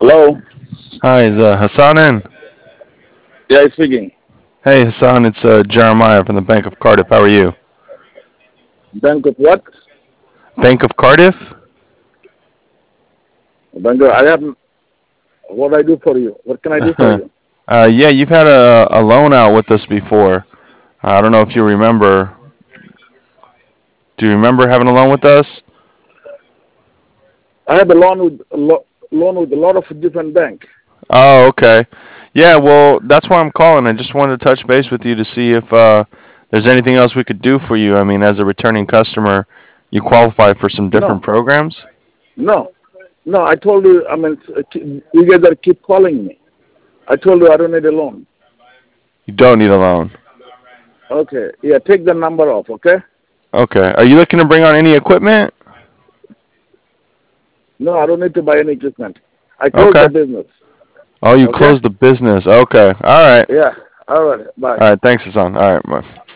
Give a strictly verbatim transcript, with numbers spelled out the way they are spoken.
Hello. Hi, is uh, Hassan in? Yeah, it's speaking. Hey, Hassan, it's uh, Jeremiah from the Bank of Cardiff. How are you? Bank of what? Bank of Cardiff? Bank of, I have what I do for you. What can I do for uh, you? yeah, you've had a, a loan out with us before. I don't know if you remember. Do you remember having a loan with us? I have a loan with a lo- loan with a lot of different bank. Oh, okay. Yeah, well, that's why I'm calling. I just wanted to touch base with you to see if uh, there's anything else we could do for you. I mean, as a returning customer, you qualify for some different No, programs. no, no. I told you. I mean, uh, k- you guys are keep calling me. I told you I don't need a loan. You don't need a loan. Okay. Yeah, take the number off. Okay. Okay. Are you looking to bring on any equipment? No, I don't need to buy any equipment. I closed the Okay. business. Oh, you Okay. closed the business. Okay. All right. Yeah. All right. Bye. All right. Thanks, Hassan. All right. Bye.